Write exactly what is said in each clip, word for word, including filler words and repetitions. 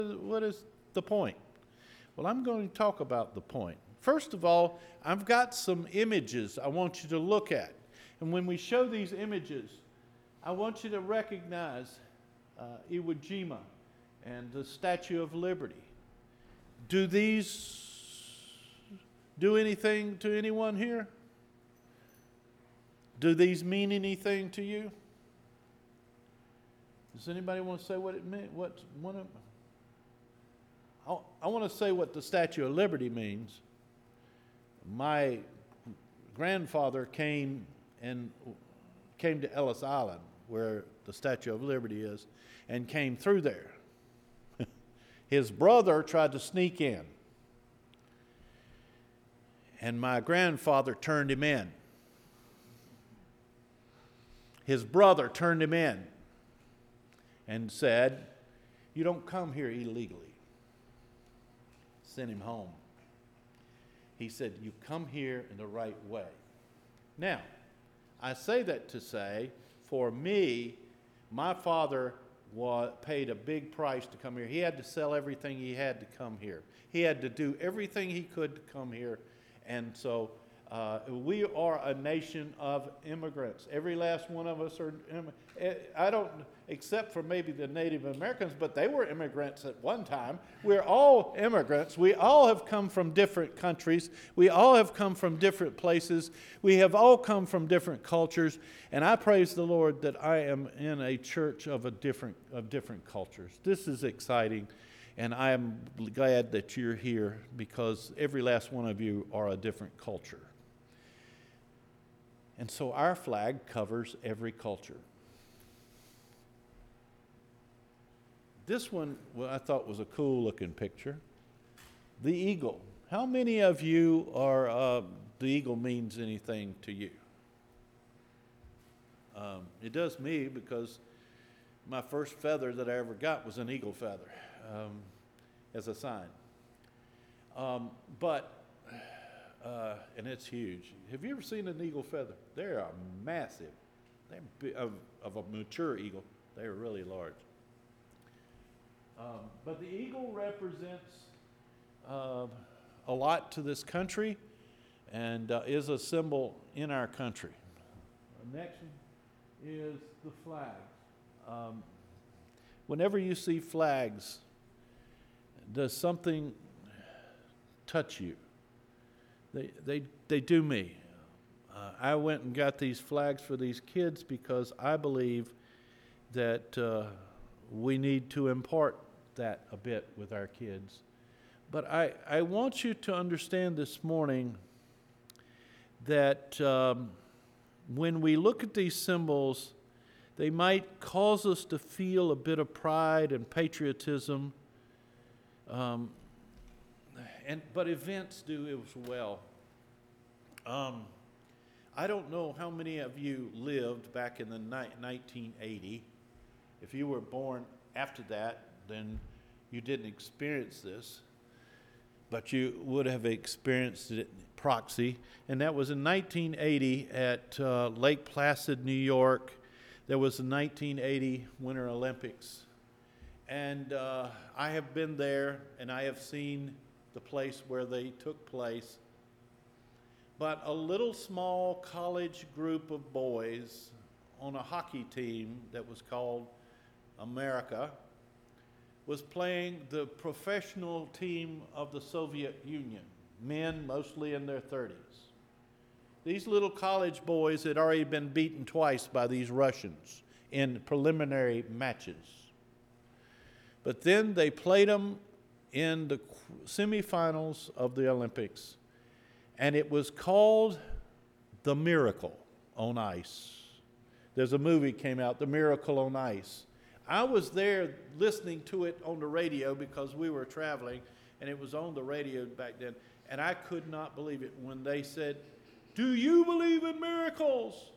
what is the point? Well, I'm going to talk about the point. First of all, I've got some images I want you to look at. And when we show these images, I want you to recognize uh, Iwo Jima and the Statue of Liberty. Do these do anything to anyone here? Do these mean anything to you? Does anybody want to say what it meant? What one of I, I want to say what the Statue of Liberty means. My grandfather came and came to Ellis Island, where the Statue of Liberty is, and came through there. His brother tried to sneak in, and my grandfather turned him in. His brother turned him in and said, "You don't come here illegally." Sent him home. He said, "You come here in the right way." Now, I say that to say, for me, my father was, paid a big price to come here. He had to sell everything he had to come here. He had to do everything he could to come here. And so uh, we are a nation of immigrants. Every last one of us are, I don't, except for maybe the Native Americans, but they were immigrants at one time. We're all immigrants. We all have come from different countries. We all have come from different places. We have all come from different cultures. And I praise the Lord that I am in a church of a different of different cultures. This is exciting. And I am glad that you're here because every last one of you are a different culture. And so our flag covers every culture. This one, well, I thought was a cool looking picture. The eagle. How many of you are, uh, the eagle means anything to you? Um, it does me because my first feather that I ever got was an eagle feather um, as a sign. Um, but, uh, and it's huge. Have you ever seen an eagle feather? They are massive. They're big, of, of a mature eagle. They are really large. Um, but the eagle represents uh, a lot to this country and uh, is a symbol in our country. The next one is the flag. Um, whenever you see flags, does something touch you? They, they, they do me. Uh, I went and got these flags for these kids because I believe that uh, we need to impart that a bit with our kids. But I, I want you to understand this morning that um, when we look at these symbols, they might cause us to feel a bit of pride and patriotism, um, and but events do as well. Um, I don't know how many of you lived back in the ni- nineteen eighty. If you were born after that, then you didn't experience this, but you would have experienced it proxy. And that was in nineteen eighty at uh, Lake Placid, New York. There was the nineteen eighty Winter Olympics. And uh, I have been there, and I have seen the place where they took place. But a little small college group of boys on a hockey team that was called America was playing the professional team of the Soviet Union, men mostly in their thirties. These little college boys had already been beaten twice by these Russians in preliminary matches. But then they played them in the semifinals of the Olympics, and it was called The Miracle on Ice. There's a movie came out, The Miracle on Ice. I was there listening to it on the radio because we were traveling, and it was on the radio back then, and I could not believe it when they said, "Do you believe in miracles?"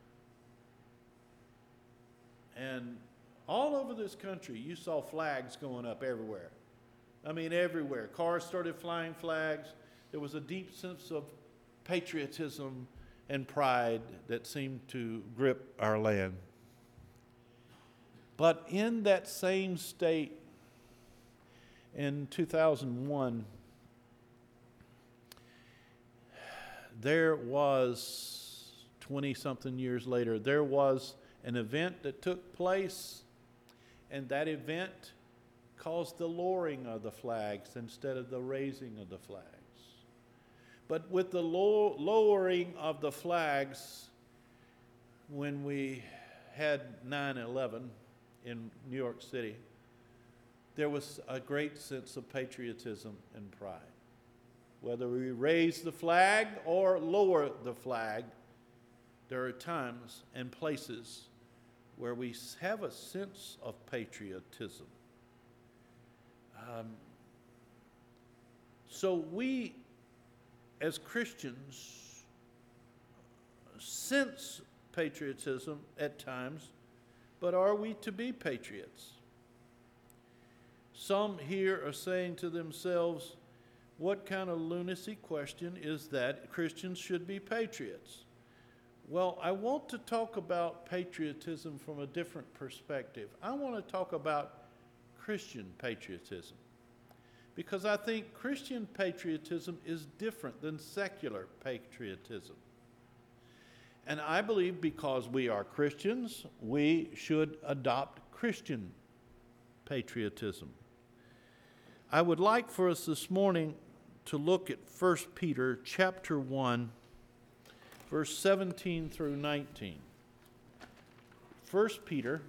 And all over this country, you saw flags going up everywhere. I mean, everywhere. Cars started flying flags. There was a deep sense of patriotism and pride that seemed to grip our land. But in that same state, In two thousand one, there was, twenty-something years later, there was an event that took place, and that event caused the lowering of the flags instead of the raising of the flags. But with the low, lowering of the flags, when we had nine eleven in New York City, there was a great sense of patriotism and pride. Whether we raise the flag or lower the flag, there are times and places where we have a sense of patriotism. Um, so we, as Christians, sense patriotism at times, but are we to be patriots? Some here are saying to themselves, what kind of lunacy question is that Christians should be patriots? Well, I want to talk about patriotism from a different perspective. I want to talk about Christian patriotism, because I think Christian patriotism is different than secular patriotism. And I believe because we are Christians, we should adopt Christian patriotism. I would like for us this morning to look at First Peter chapter one, verse seventeen through nineteen. First Peter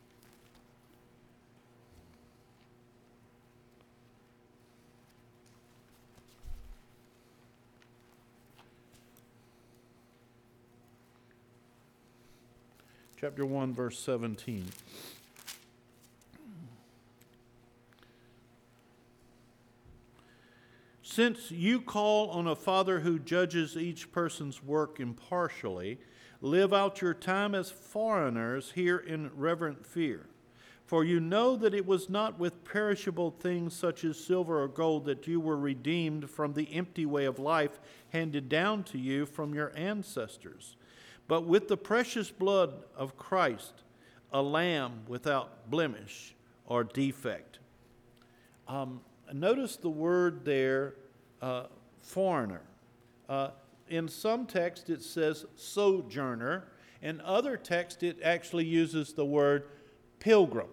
chapter one, verse seventeen. Since you call on a Father who judges each person's work impartially, live out your time as foreigners here in reverent fear. For you know that it was not with perishable things such as silver or gold that you were redeemed from the empty way of life handed down to you from your ancestors, but with the precious blood of Christ, a lamb without blemish or defect. Um, notice the word there, uh, foreigner. Uh, in some text it says sojourner. In other text it actually uses the word pilgrim.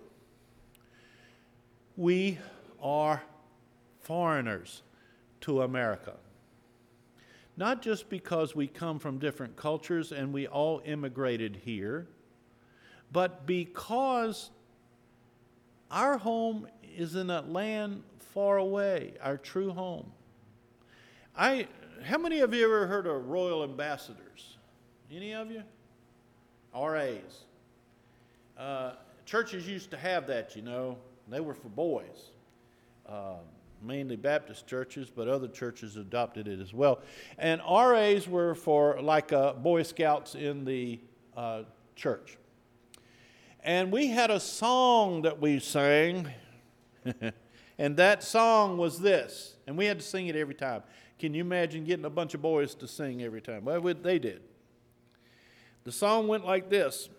We are foreigners to America. Not just because we come from different cultures and we all immigrated here, but because our home is in a land far away, our true home. I, how many of you ever heard of royal ambassadors? Any of you? R As. Uh, churches used to have that, you know. They were for boys. Uh, mainly Baptist churches, but other churches adopted it as well. And R As were for like uh, Boy Scouts in the uh, church. And we had a song that we sang, and that song was this, and we had to sing it every time. Can you imagine getting a bunch of boys to sing every time? Well, they did. The song went like this.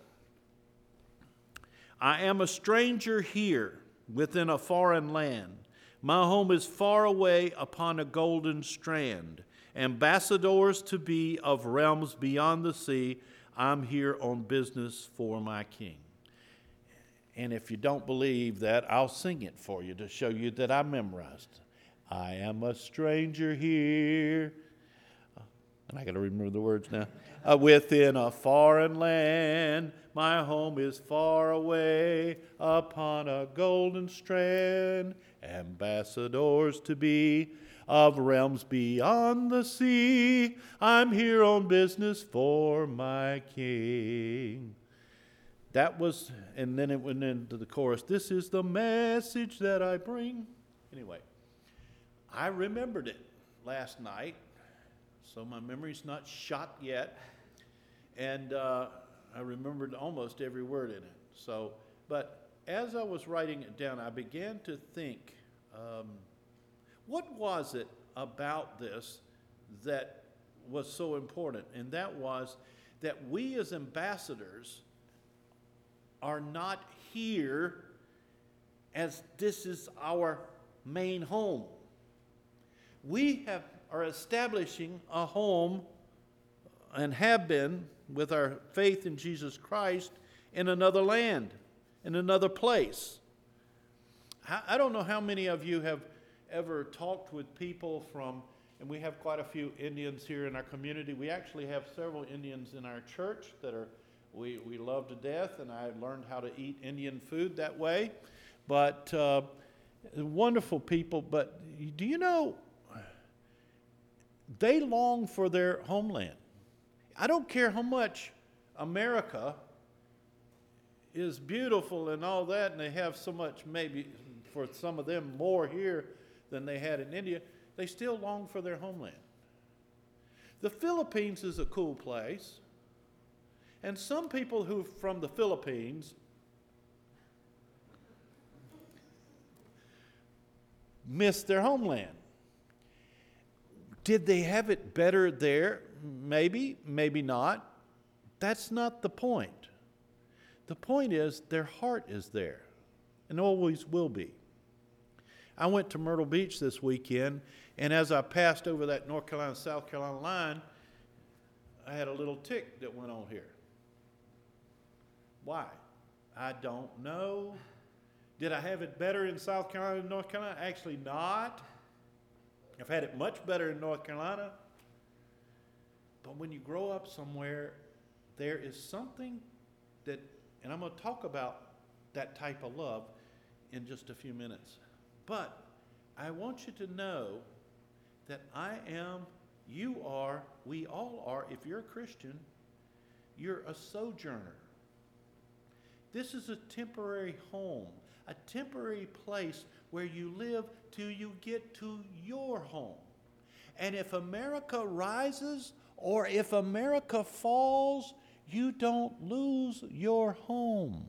I am a stranger here within a foreign land. My home is far away upon a golden strand. Ambassadors to be of realms beyond the sea, I'm here on business for my king. And if you don't believe that, I'll sing it for you to show you that I memorized. I am a stranger here. And I got to remember the words now. Uh, within a foreign land, my home is far away upon a golden strand. Ambassadors to be of realms beyond the sea. I'm here on business for my king. That was, and then it went into the chorus. This is the message that I bring. Anyway, I remembered it last night, so my memory's not shot yet. And uh, I remembered almost every word in it. So, but as I was writing it down, I began to think, um, what was it about this that was so important? And that was that we as ambassadors are not here as this is our main home. We have, are establishing a home and have been with our faith in Jesus Christ in another land, in another place. I don't know how many of you have ever talked with people from, and we have quite a few Indians here in our community. We actually have several Indians in our church that are we, we love to death, and I learned how to eat Indian food that way. But uh, wonderful people, but do you know, they long for their homeland. I don't care how much America is beautiful and all that, and they have so much, maybe for some of them more here than they had in India, they still long for their homeland. The Philippines is a cool place, and some people who are from the Philippines miss their homeland. Did they have it better there? Maybe, maybe not. That's not the point. The point is their heart is there and always will be. I went to Myrtle Beach this weekend, and as I passed over that North Carolina, South Carolina line, I had a little tick that went on here. Why? I don't know. Did I have it better in South Carolina than North Carolina? Actually not. I've had it much better in North Carolina. But when you grow up somewhere, there is something that, and I'm going to talk about that type of love in just a few minutes. But I want you to know that I am, you are, we all are, if you're a Christian, you're a sojourner. This is a temporary home, a temporary place where you live till you get to your home. And if America rises or if America falls, you don't lose your home.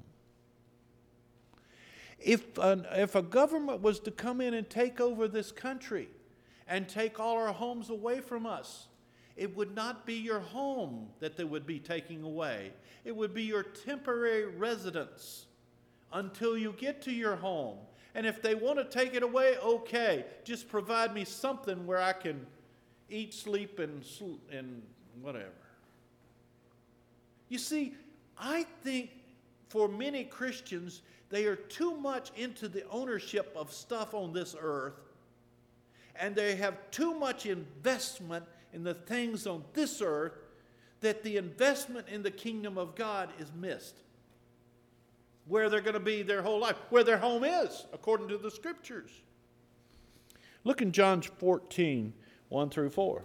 If an, if a government was to come in and take over this country and take all our homes away from us, it would not be your home that they would be taking away. It would be your temporary residence until you get to your home. And if they want to take it away, okay, just provide me something where I can eat, sleep, and, sl- and whatever. You see, I think for many Christians, they are too much into the ownership of stuff on this earth, and they have too much investment in the things on this earth that the investment in the kingdom of God is missed. Where they're going to be their whole life, where their home is, according to the Scriptures. Look in John fourteen, one through four.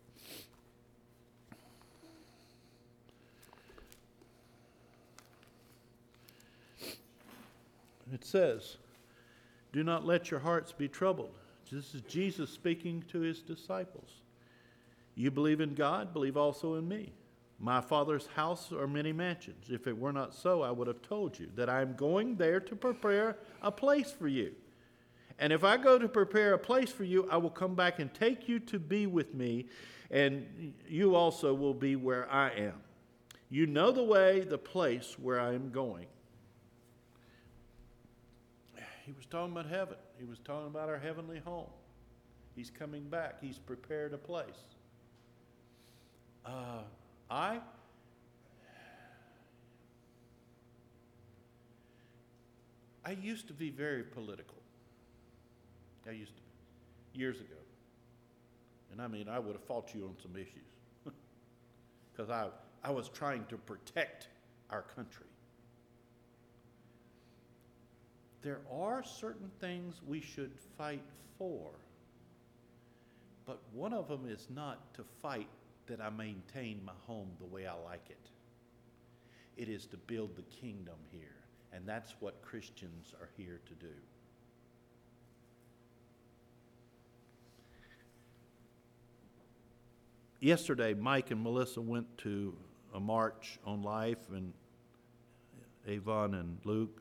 It says, "Do not let your hearts be troubled." This is Jesus speaking to his disciples. "You believe in God, believe also in me. My Father's house are many mansions. If it were not so, I would have told you that I am going there to prepare a place for you. And if I go to prepare a place for you, I will come back and take you to be with me, and you also will be where I am. You know the way, the place where I am going." He was talking about heaven. He was talking about our heavenly home. He's coming back. He's prepared a place. Uh, I, I used to be very political. I used to be, years ago. And I mean, I would have fought you on some issues. Because I, I was trying to protect our country. There are certain things we should fight for. But one of them is not to fight that I maintain my home the way I like it. It is to build the kingdom here. And that's what Christians are here to do. Yesterday, Mike and Melissa went to a march on life, and Avon and Luke.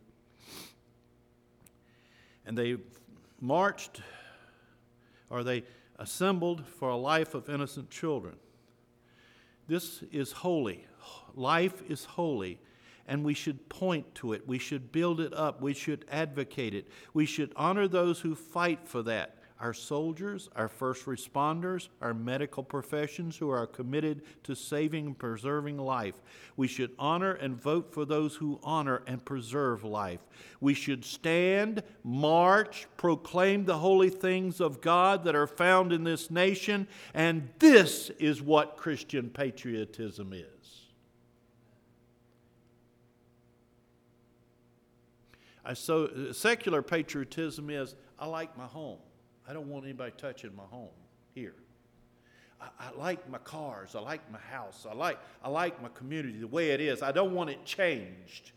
And they marched, or they assembled for a life of innocent children. This is holy. Life is holy. and we should point to it. We should build it up. We should advocate it. We should honor those who fight for that. Our soldiers, our first responders, our medical professions who are committed to saving and preserving life. We should honor and vote for those who honor and preserve life. We should stand, march, proclaim the holy things of God that are found in this nation, and this is what Christian patriotism is. I, so secular patriotism is, I like my home. I don't want anybody touching my home here. I, I like my cars. I like my house. I like, I like my community the way it is. I don't want it changed.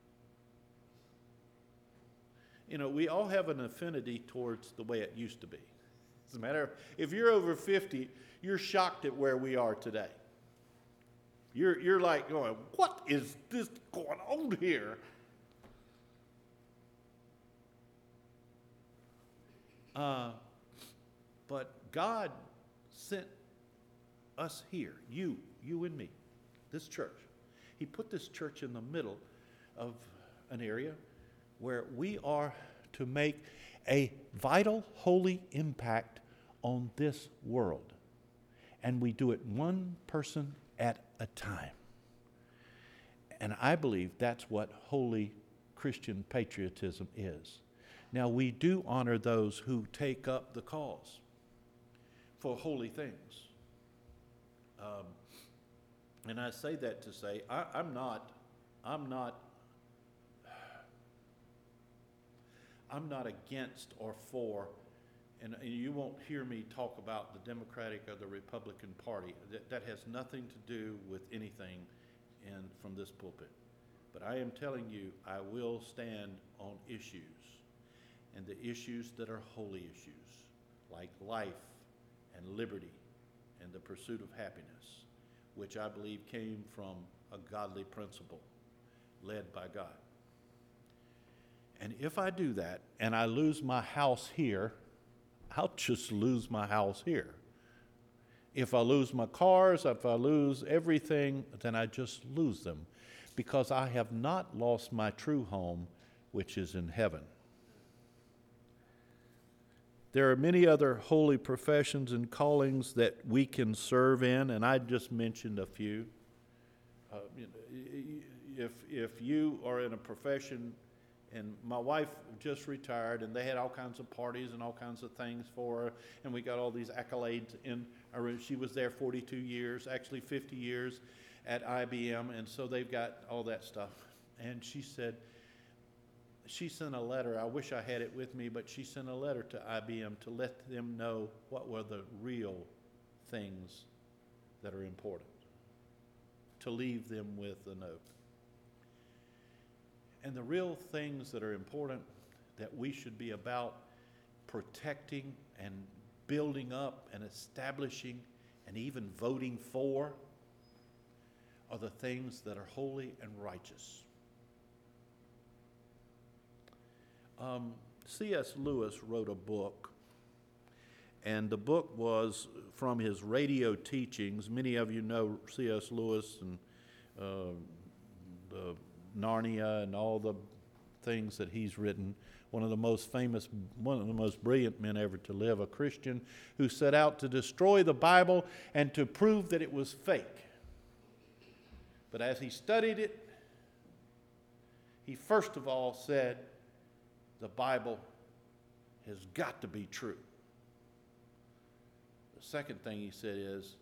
You know, we all have an affinity towards the way it used to be. As a matter of, if you're over fifty, you're shocked at where we are today. You're, you're like going, what is this going on here? Uh, but God sent us here, you, you and me, this church. He put this church in the middle of an area where we are to make a vital, holy impact on this world. And we do it one person at a time. And I believe that's what holy Christian patriotism is. Now, we do honor those who take up the cause for holy things. Um, and I say that to say, I, I'm not, I'm not, I'm not against or for, and you won't hear me talk about the Democratic or the Republican Party. That, that has nothing to do with anything in, from this pulpit. But I am telling you, I will stand on issues. And the issues that are holy issues, like life and liberty and the pursuit of happiness, which I believe came from a godly principle led by God. And if I do that and I lose my house here, I'll just lose my house here. If I lose my cars, if I lose everything, then I just lose them, because I have not lost my true home, which is in heaven. There are many other holy professions and callings that we can serve in, and I just mentioned a few. Uh, you know, if, if you are in a profession, and my wife just retired, and they had all kinds of parties and all kinds of things for her, and we got all these accolades in our room. She was there forty-two years, actually fifty years at I B M, and so they've got all that stuff. And she said, she sent a letter, I wish I had it with me, but she sent a letter to I B M to let them know what were the real things that are important, to leave them with a note. And the real things that are important that we should be about protecting and building up and establishing and even voting for are the things that are holy and righteous. Um, C S Lewis wrote a book, and the book was from his radio teachings. Many of you know C S Lewis and uh, the Narnia and all the things that he's written. One of the most famous, one of the most brilliant men ever to live, a Christian who set out to destroy the Bible and to prove that it was fake. But as he studied it, he first of all said, the Bible has got to be true. The second thing he said is,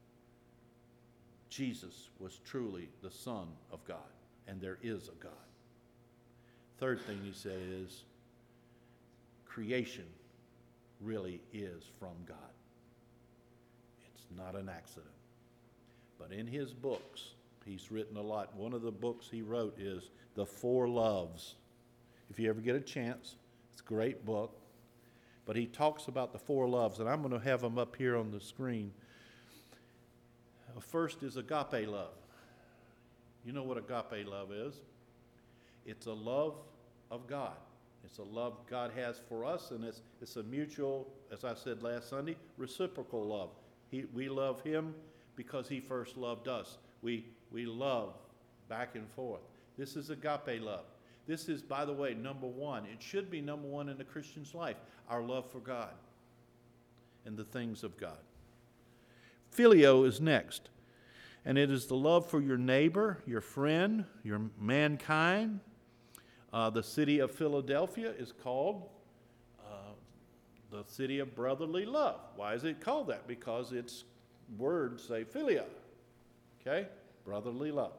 Jesus was truly the Son of God, and there is a God. Third thing he said is, creation really is from God. It's not an accident. But in his books, he's written a lot. One of the books he wrote is The Four Loves. If you ever get a chance, it's a great book. But he talks about the four loves, and I'm going to have them up here on the screen. First is agape love. You know what agape love is? It's a love of God. It's a love God has for us, and it's, it's a mutual, as I said last Sunday, reciprocal love. He, we love him because he first loved us. We, we love back and forth. This is agape love. This is, by the way, number one. It should be number one in the Christian's life, our love for God and the things of God. Phileo is next, and it is the love for your neighbor, your friend, your mankind. Uh, the city of Philadelphia is called uh, the city of brotherly love. Why is it called that? Because its words say philia, okay? Brotherly love.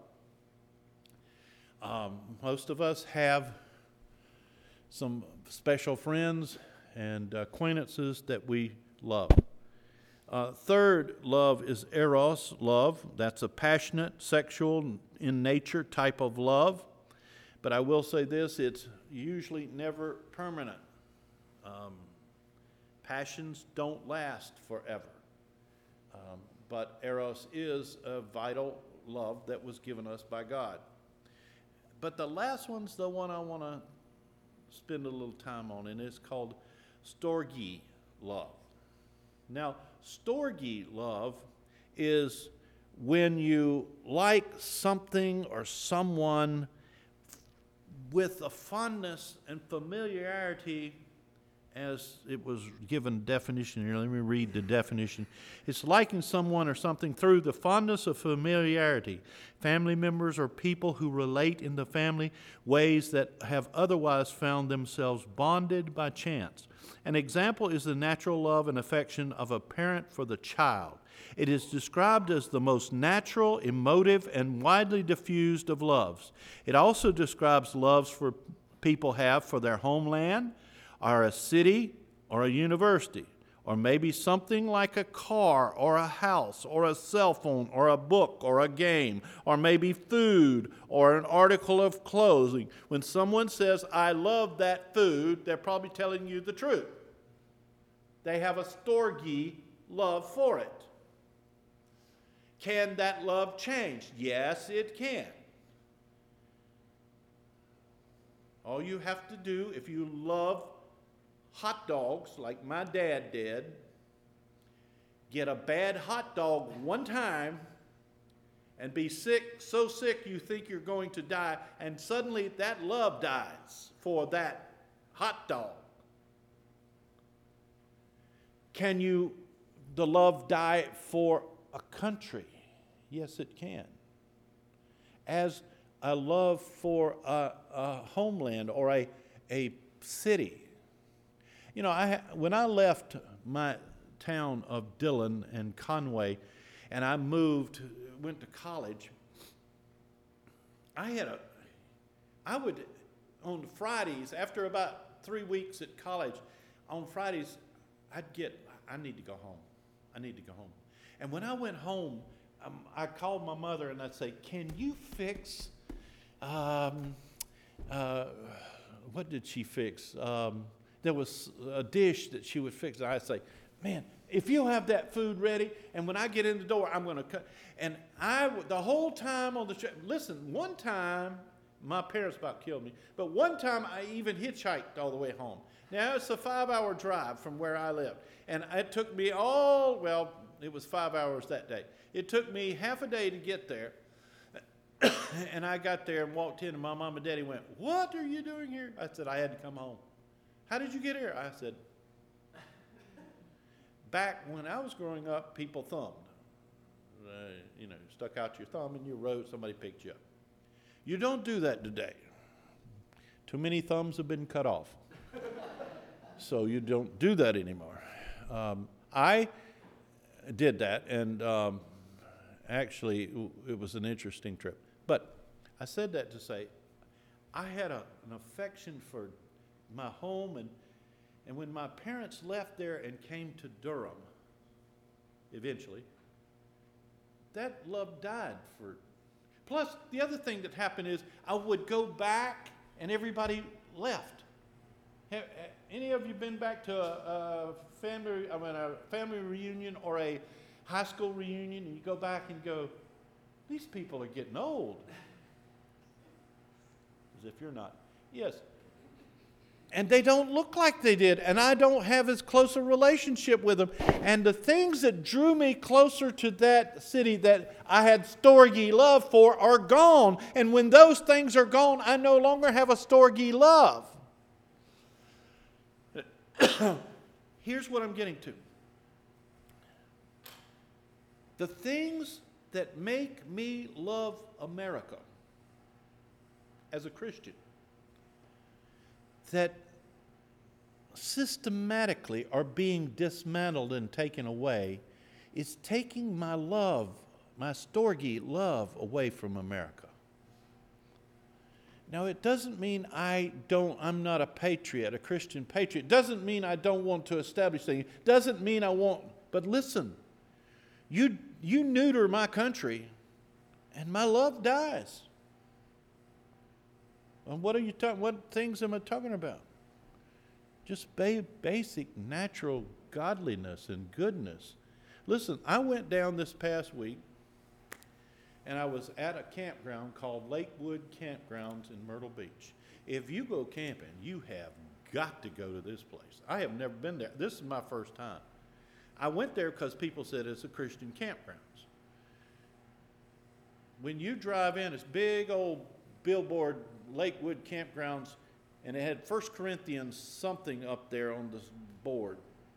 Um, most of us have some special friends and acquaintances that we love. Uh, third love is eros love. That's a passionate, sexual in nature type of love. But I will say this, it's usually never permanent. Um, passions don't last forever. Um, but eros is a vital love that was given us by God. But the last one's the one I want to spend a little time on, and it's called storge love. Now, storge love is when you like something or someone with a fondness and familiarity, as it was given definition here. Let me read the definition. It's liking someone or something through the fondness of familiarity. Family members or people who relate in the family ways that have otherwise found themselves bonded by chance. An example is the natural love and affection of a parent for the child. It is described as the most natural, emotive, and widely diffused of loves. It also describes loves for people have for their homeland, or a city, or a university, or maybe something like a car, or a house, or a cell phone, or a book, or a game, or maybe food, or an article of clothing. When someone says, I love that food, they're probably telling you the truth. They have a storge love for it. Can that love change? Yes, it can. All you have to do, if you love hot dogs like my dad did, get a bad hot dog one time and be sick, so sick you think you're going to die, and suddenly that love dies for that hot dog. Can you, the love die for a country? Yes, it can. As a love for a, a homeland or a, a city. You know, I, when I left my town of Dillon and Conway, and I moved, went to college, I had a, I would, on Fridays, after about three weeks at college, on Fridays, I'd get, I need to go home. I need to go home. And when I went home, um, I called my mother and I'd say, can you fix, um, uh, what did she fix? Um, There was a dish that she would fix. And I'd say, man, if you'll have that food ready, and when I get in the door, I'm going to cut. And I, the whole time on the trip, listen, one time, my parents about killed me, but one time I even hitchhiked all the way home. Now, it's a five-hour drive from where I lived. And it took me all, well, it was five hours that day. It took me half a day to get there. And I got there and walked in, and my mom and daddy went, what are you doing here? I said, I had to come home. How did you get here? I said, back when I was growing up, people thumbed. Uh, you know, stuck out your thumb in your road, somebody picked you up. You don't do that today. Too many thumbs have been cut off. So you don't do that anymore. Um, I did that, and um, actually, it was an interesting trip. But I said that to say, I had a, an affection for my home, and and when my parents left there and came to Durham, eventually, that love died for. Plus, the other thing that happened is I would go back and everybody left. Have, any of you been back to a, a family, I mean, a family reunion or a high school reunion, and you go back and go, these people are getting old? As if you're not. Yes. And they don't look like they did, and I don't have as close a relationship with them. And the things that drew me closer to that city that I had Storge love for are gone. And when those things are gone, I no longer have a Storge love. Here's what I'm getting to. The things that make me love America as a Christian, that systematically are being dismantled and taken away, is taking my love, my Storge love, away from America. Now, it doesn't mean I don't, I'm not a patriot, a Christian patriot. It doesn't mean I don't want to establish things. It doesn't mean I won't. But listen, you, you neuter my country, and my love dies. And what are you talking? What things am I talking about? Just ba- basic natural godliness and goodness. Listen, I went down this past week, and I was at a campground called Lakewood Campgrounds in Myrtle Beach. If you go camping, you have got to go to this place. I have never been there. This is my first time. I went there because people said it's a Christian campgrounds. When you drive in, it's big old billboard Lakewood Campgrounds, and it had First Corinthians something up there on this board.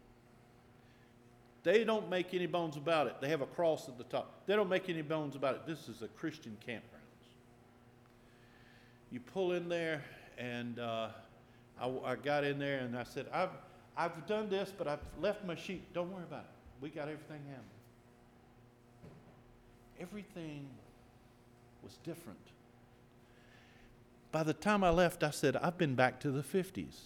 They don't make any bones about it. They have a cross at the top. They don't make any bones about it. This is a Christian campgrounds. You pull in there, and uh, I, I got in there, and I said, I've, I've done this, but I've left my sheep. Don't worry about it. We got everything handled. Everything was different. By the time I left, I said, I've been back to the fifties.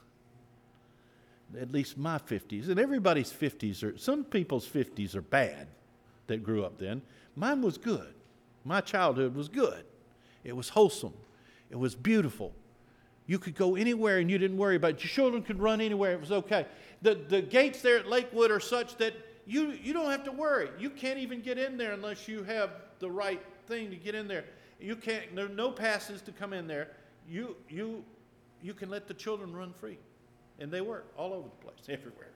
At least my fifties. And everybody's fifties are, some people's fifties are bad that grew up then. Mine was good. My childhood was good. It was wholesome. It was beautiful. You could go anywhere and you didn't worry about it. Your children could run anywhere. It was okay. The, the gates there at Lakewood are such that you, you don't have to worry. You can't even get in there unless you have the right thing to get in there. You can't, there are no passes to come in there. You, you, you can let the children run free. And they were all over the place, everywhere.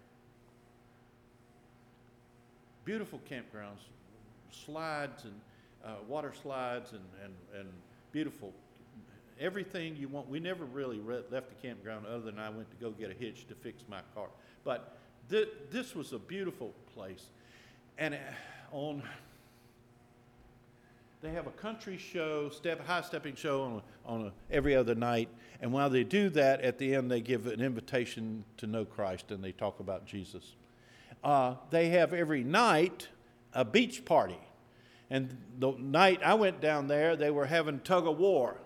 Beautiful campgrounds, slides and uh, water slides and, and, and beautiful, everything you want. We never really re- left the campground other than I went to go get a hitch to fix my car. But th- this was a beautiful place. And uh, on... They have a country show, step, high stepping show on, a, on a, every other night. And while they do that, at the end they give an invitation to know Christ and they talk about Jesus. Uh, they have every night a beach party. And the night I went down there, they were having tug of war.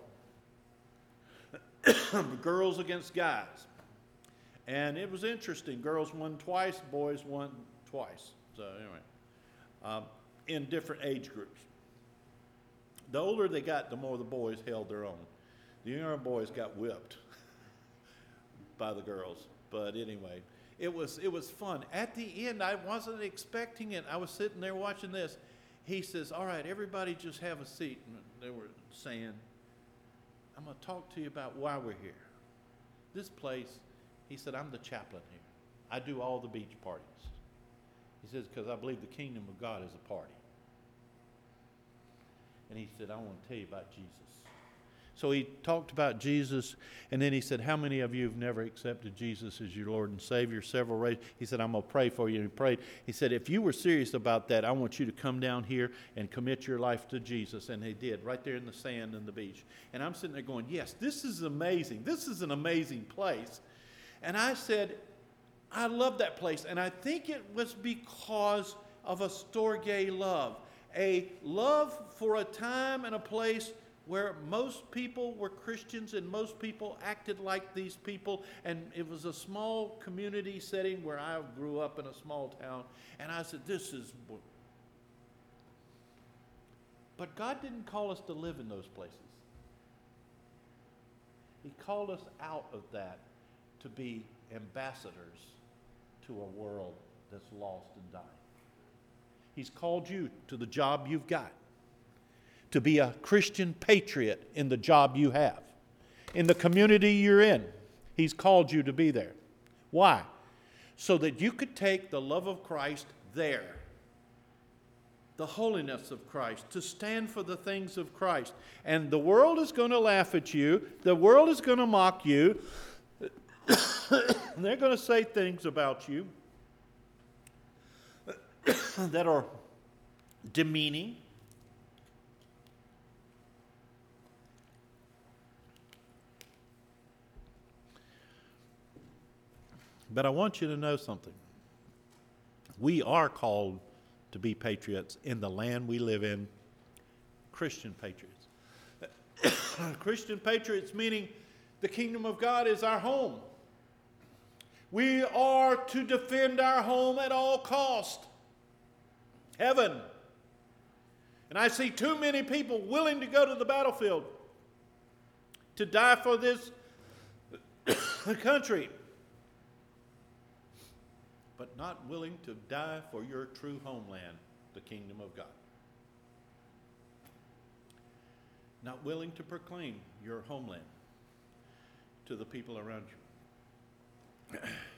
Girls against guys. And it was interesting. Girls won twice, boys won twice. So anyway, um, in different age groups. The older they got, the more the boys held their own. The younger boys got whipped by the girls. But anyway, it was it was fun. At the end, I wasn't expecting it. I was sitting there watching this. He says, all right, everybody just have a seat. And they were saying, I'm going to talk to you about why we're here. This place, he said, I'm the chaplain here. I do all the beach parties. He says, because I believe the kingdom of God is a party. And he said, I want to tell you about Jesus. So he talked about Jesus, and then he said, how many of you have never accepted Jesus as your Lord and Savior? Several raised. He said, I'm going to pray for you. And he prayed. He said, if you were serious about that, I want you to come down here and commit your life to Jesus. And they did, right there in the sand and the beach. And I'm sitting there going, yes, this is amazing. This is an amazing place. And I said, I love that place. And I think it was because of a Storge love. A love for a time and a place where most people were Christians and most people acted like these people. And it was a small community setting where I grew up in a small town. And I said, this is... But God didn't call us to live in those places. He called us out of that to be ambassadors to a world that's lost and dying. He's called you to the job you've got, to be a Christian patriot in the job you have, in the community you're in. He's called you to be there. Why? So that you could take the love of Christ there, the holiness of Christ, to stand for the things of Christ. And the world is going to laugh at you. The world is going to mock you. They're going to say things about you that are demeaning. But I want you to know something. We are called to be patriots in the land we live in, Christian patriots. Christian patriots meaning the kingdom of God is our home. We are to defend our home at all cost. Heaven. And I see too many people willing to go to the battlefield to die for this country, but not willing to die for your true homeland, the kingdom of God. Not willing to proclaim your homeland to the people around you.